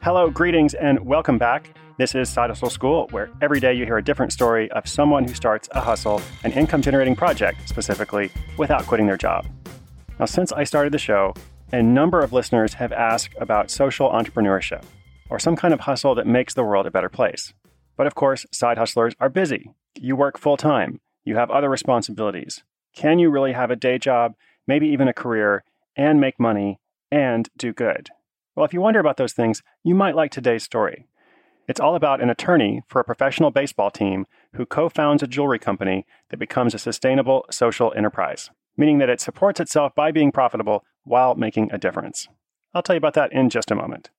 Hello, greetings, and welcome back. This is Side Hustle School, where every day you hear a different story of someone who starts a hustle, an income-generating project, specifically, without quitting their job. Now, since I started the show, a number of listeners have asked about social entrepreneurship, or some kind of hustle that makes the world a better place. But of course, side hustlers are busy. You work full-time. You have other responsibilities. Can you really have a day job, maybe even a career, and make money, and do good? Well, if you wonder about those things, you might like today's story. It's all about an attorney for a professional baseball team who co-founds a jewelry company that becomes a sustainable social enterprise, meaning that it supports itself by being profitable while making a difference. I'll tell you about that in just a moment.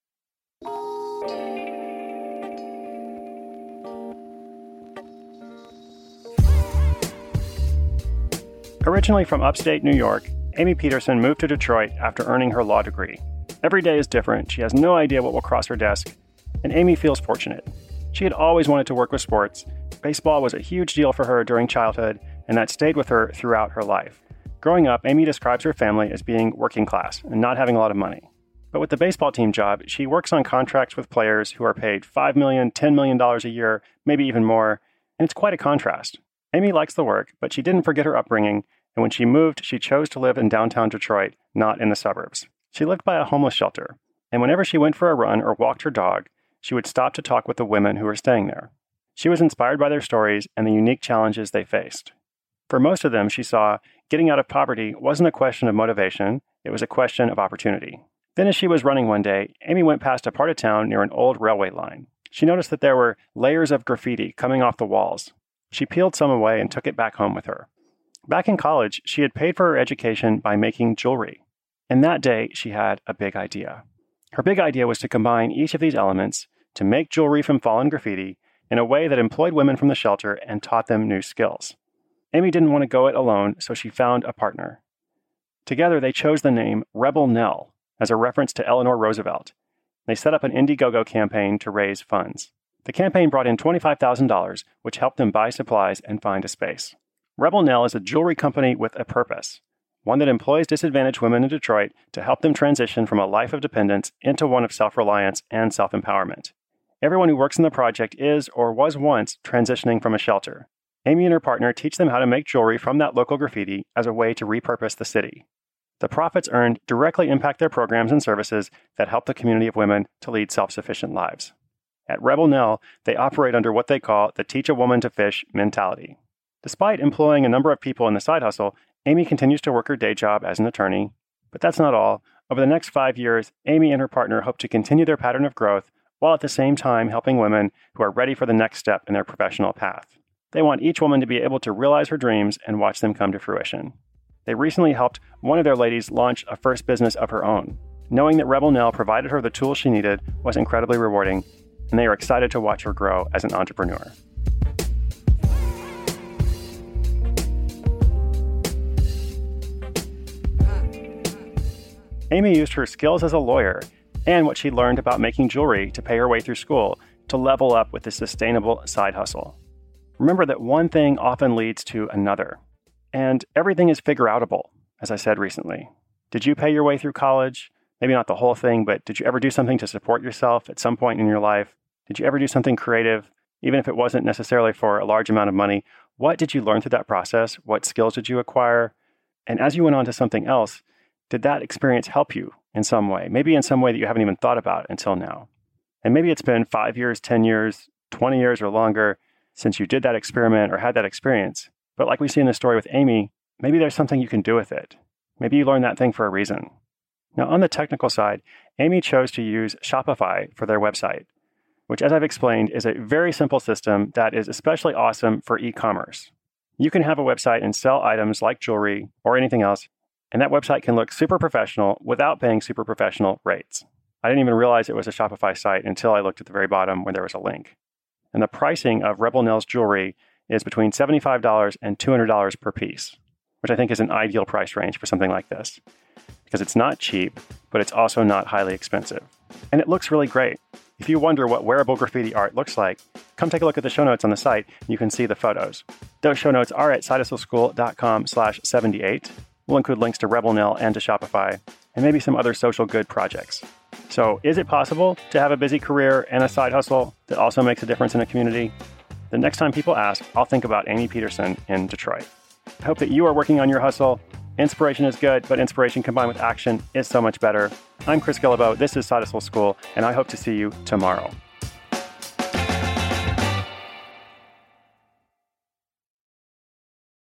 Originally from upstate New York, Amy Peterson moved to Detroit after earning her law degree. Every day is different. She has no idea what will cross her desk, and Amy feels fortunate. She had always wanted to work with sports. Baseball was a huge deal for her during childhood, and that stayed with her throughout her life. Growing up, Amy describes her family as being working class and not having a lot of money. But with the baseball team job, she works on contracts with players who are paid $5 million, $10 million a year, maybe even more, and it's quite a contrast. Amy likes the work, but she didn't forget her upbringing, and when she moved, she chose to live in downtown Detroit, not in the suburbs. She lived by a homeless shelter, and whenever she went for a run or walked her dog, she would stop to talk with the women who were staying there. She was inspired by their stories and the unique challenges they faced. For most of them, she saw getting out of poverty wasn't a question of motivation, it was a question of opportunity. Then as she was running one day, Amy went past a part of town near an old railway line. She noticed that there were layers of graffiti coming off the walls. She peeled some away and took it back home with her. Back in college, she had paid for her education by making jewelry. And that day, she had a big idea. Her big idea was to combine each of these elements to make jewelry from fallen graffiti in a way that employed women from the shelter and taught them new skills. Amy didn't want to go it alone, so she found a partner. Together, they chose the name Rebel Nell as a reference to Eleanor Roosevelt. They set up an Indiegogo campaign to raise funds. The campaign brought in $25,000, which helped them buy supplies and find a space. Rebel Nell is a jewelry company with a purpose, one that employs disadvantaged women in Detroit to help them transition from a life of dependence into one of self-reliance and self-empowerment. Everyone who works in the project is or was once transitioning from a shelter. Amy and her partner teach them how to make jewelry from that local graffiti as a way to repurpose the city. The profits earned directly impact their programs and services that help the community of women to lead self-sufficient lives. At Rebel Nell, they operate under what they call the Teach a Woman to Fish mentality. Despite employing a number of people in the side hustle, Amy continues to work her day job as an attorney. But that's not all. Over the next 5 years, Amy and her partner hope to continue their pattern of growth while at the same time helping women who are ready for the next step in their professional path. They want each woman to be able to realize her dreams and watch them come to fruition. They recently helped one of their ladies launch a first business of her own. Knowing that Rebel Nell provided her the tools she needed was incredibly rewarding, and they are excited to watch her grow as an entrepreneur. Amy used her skills as a lawyer and what she learned about making jewelry to pay her way through school to level up with a sustainable side hustle. Remember that one thing often leads to another, and everything is figure-outable, as I said recently. Did you pay your way through college? Maybe not the whole thing, but did you ever do something to support yourself at some point in your life? Did you ever do something creative, even if it wasn't necessarily for a large amount of money? What did you learn through that process? What skills did you acquire? And as you went on to something else, did that experience help you in some way? Maybe in some way that you haven't even thought about until now. And maybe it's been 5 years, 10 years, 20 years or longer since you did that experiment or had that experience. But like we see in the story with Amy, maybe there's something you can do with it. Maybe you learned that thing for a reason. Now, on the technical side, Amy chose to use Shopify for their website, which, as I've explained, is a very simple system that is especially awesome for e-commerce. You can have a website and sell items like jewelry or anything else, and that website can look super professional without paying super professional rates. I didn't even realize it was a Shopify site until I looked at the very bottom where there was a link. And the pricing of Rebel Nell's jewelry is between $75 and $200 per piece, which I think is an ideal price range for something like this, because it's not cheap, but it's also not highly expensive. And it looks really great. If you wonder what wearable graffiti art looks like, come take a look at the show notes on the site and you can see the photos. Those show notes are at sidehustleschool.com/78. We'll include links to Rebel Nell and to Shopify, and maybe some other social good projects. So is it possible to have a busy career and a side hustle that also makes a difference in a community? The next time people ask, I'll think about Amy Peterson in Detroit. I hope that you are working on your hustle. Inspiration is good, but inspiration combined with action is so much better. I'm Chris Guillebeau. This is Side Hustle School, and I hope to see you tomorrow.